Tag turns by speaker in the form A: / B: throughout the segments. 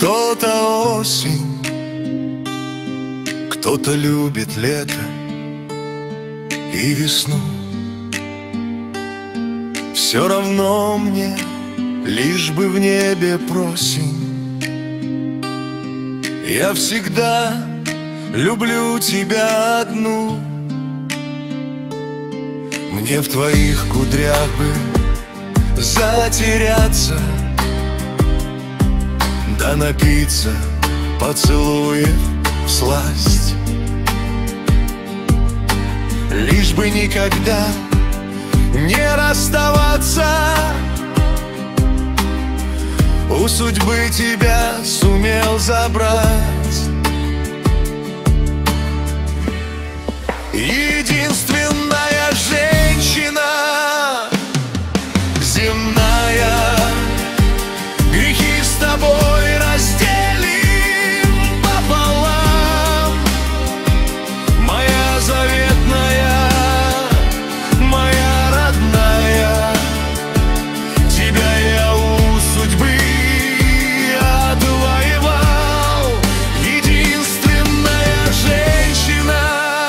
A: Кто-то осень, кто-то любит лето и весну. Все равно мне, лишь бы в небе просень. Я всегда люблю тебя одну. Мне в твоих кудрях бы затеряться, да напиться поцелуев всласть. Лишь бы никогда не расставаться. У судьбы тебя сумел забрать. Единственная женщина земная, грехи с тобой разделим пополам. Моя заветная, моя родная, тебя я у судьбы отвоевал. Единственная женщина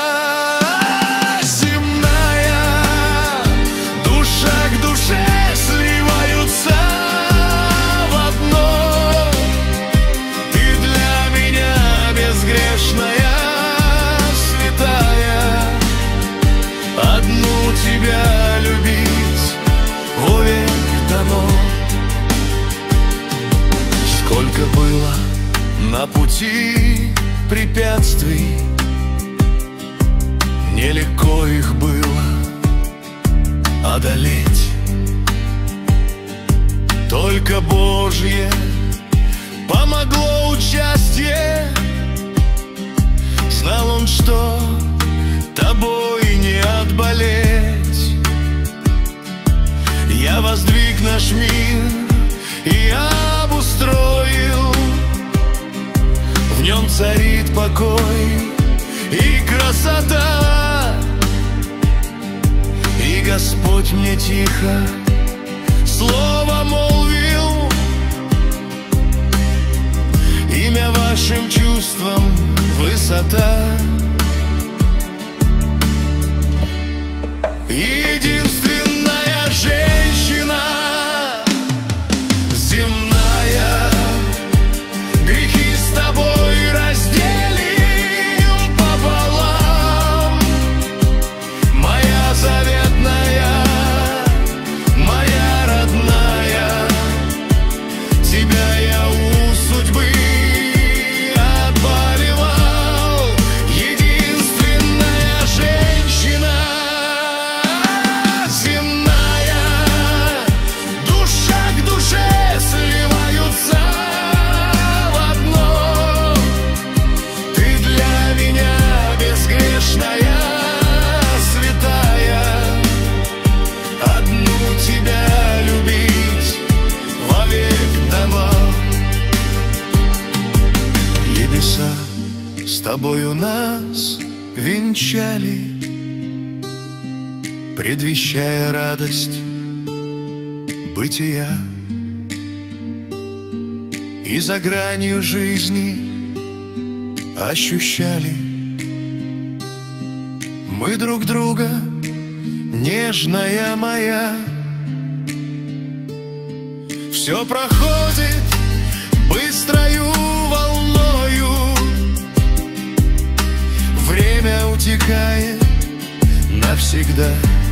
A: земная, душа к душе сливаются в одно. Ты для меня безгрешная, святая, одну тебя любить вовек дано. Сколько было на пути препятствий, нелегко их было одолеть. Только Божье помогло участие. Знал он, что тобой не отболеть. Я воздвиг наш мир и обустроил. В нем царит покой и красота. И Господь мне тихо слово молвил: имя вашим чувствам высота. Единственная женщина земная, грехи с тобой разделим пополам. Моя заветная, моя родная, тебя я у судьбы отвоевал. Единственная женщина земная, душа к душе сливаются в одно. Ты для меня безгрешная, святая, одну тебя любить вовек дано. Небеса с тобою нас венчали, предвещая радость бытия. И за гранью жизни ощущали мы друг друга, нежная моя. Все проходит быстрою волною, время утекает навсегда.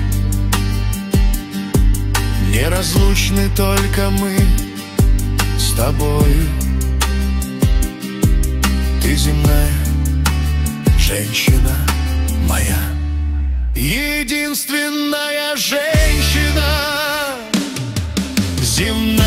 A: Неразлучны только мы с тобою. Ты земная женщина моя. Единственная женщина земная.